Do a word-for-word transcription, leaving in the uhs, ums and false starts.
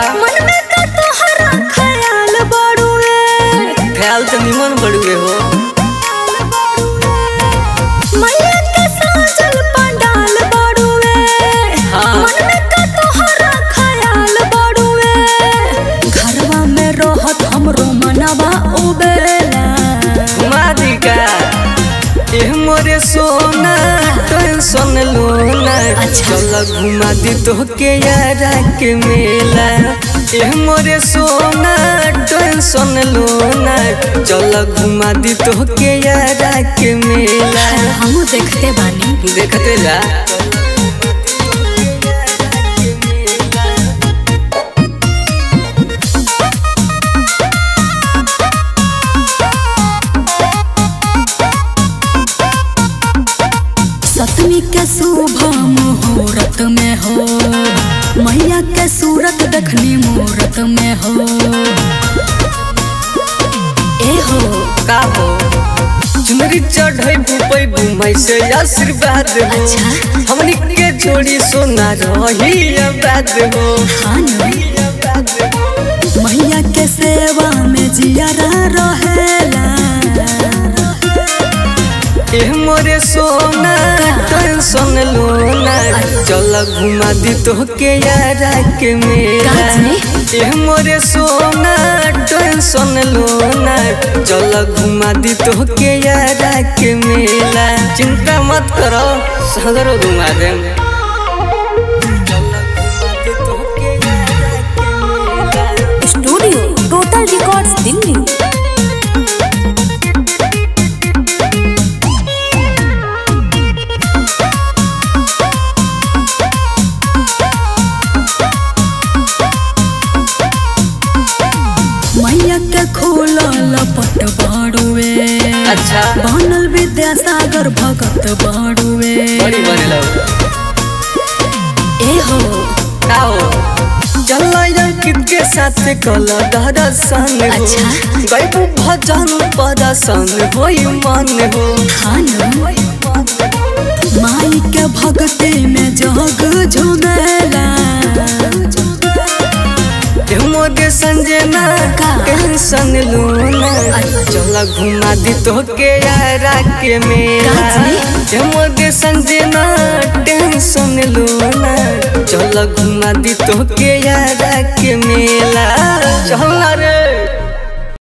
मन में का तोहरा ख्याल बड़ुए ख्याल तो निमन बड़ुए हो मैया के साजल पंडाल बड़ुए हाँ। मन में का तोहरा ख्याल बड़ुए घरवा में रहत हमरो मनवा उबेला मादिका एह मोरे सोना टेंशन लोना चल घुमा दी तोहके यारा के मेला एह मोरे सोना टेंशन लोना चल घुमा दी तोहके यारा के मेला हम देखते बानी देखते जा सतमी के शुभ मुहूर्त में हो मैया के सूरत देखनी मुहूर्त में हो ए हो का हो चुनरी चढ़ई बुपई बुमई से आशीर्वाद हो अच्छा। हमनी के जोड़ी सोना रही आबाद हो हाँ न। मैया के सेवा में जियारा रहेला एह मोरे सोना टेंशन लोना चल घुमा दी तोहके यारा के मेला एह मोरे सोना टेंशन लोना चल घुमा दी तोहके यारा के मेला चिंता मत करो सगरो घुमा देम स्टूडियो टोटल रिकॉर्ड्स दिल्ली मैया के खोलल पट बाड़ुए अच्छा बनल विद्यासागर भगत बाड़ुए बड़ी बनेला ए हो का हो चल कित के साथ कल दर्शन हो अच्छा। गईबू भजन प्रदर्शन होई मन हो हाँ न। माई के भगते में जग झुमेला मोगे संजना टेंशन लोना चल घुमा दी तोहके यारा के मेला मोगे संजना टेंशन लोना चल घुमा दी तोहके यारा के मेला चल रे।